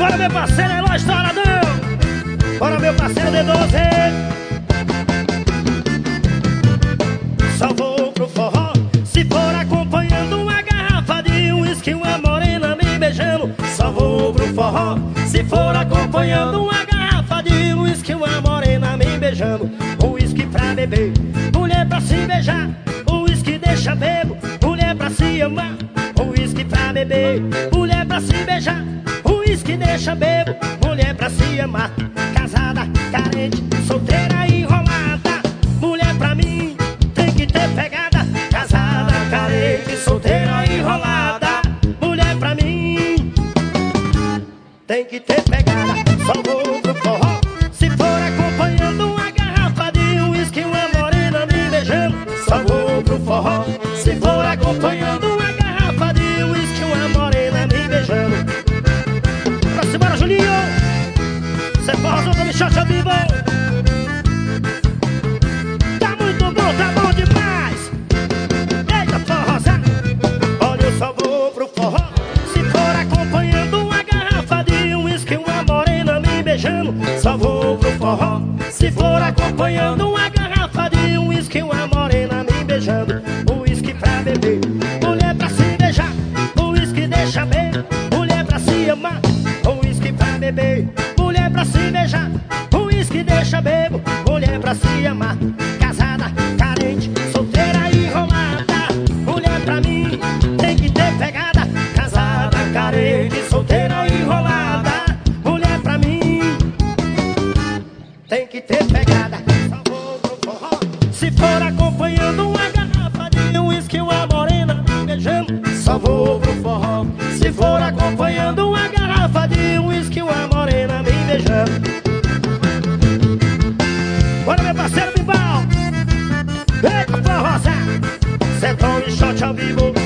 Bora, meu parceiro, Eloy Estouradão. Bora, meu parceiro D12. Só vou pro forró se for acompanhando uma garrafa de uísque, uma morena me beijando. Só vou pro forró se for acompanhando uma garrafa de uísque, uma morena me beijando. Uísque pra beber, mulher pra se beijar. Uísque deixa bebo, mulher pra se amar. Uísque pra beber, mulher pra se beijar. Uísque deixa bebo, mulher pra se amar. Casada, carente, solteira e enrolada. Mulher pra mim tem que ter pegada. Casada, carente, solteira e enrolada. Mulher pra mim tem que ter pegada. Só vou pro forró se for acompanhando uma garrafa de uísque, uma morena me beijando. Só vou pro forró se for acompanhando uma garrafa de uísque, uma morena me beijando. Pra cima, Juninho! Cê forrozão do Michote ao vivo! Tá muito bom, tá bom demais! Eita, forrozão! Olha, eu só vou pro forró se for acompanhando uma garrafa de uísque, uma morena me beijando. Só vou pro forró se for acompanhando uma garrafa de uísque, uma morena me beijando. Uísque pra beber, mulher pra se beijar. Uísque deixa bem, mulher pra se amar. Uísque pra beber, mulher pra se beijar. Uísque deixa bebo, mulher pra se amar. Casada, carente, solteira e enrolada. Mulher pra mim tem que ter pegada. Casada, carente, solteira e enrolada. Mulher pra mim tem que ter pegada. Só vou pro forró se for acompanhando uma garrafa de uísque, uma morena me beijando. Só vou pro forró se for acompanhando uma garrafa de uísque, uma morena me beijando. Bora, meu parceiro Bimbal. Eita, forrosa. Cê tão em shot ao vivo.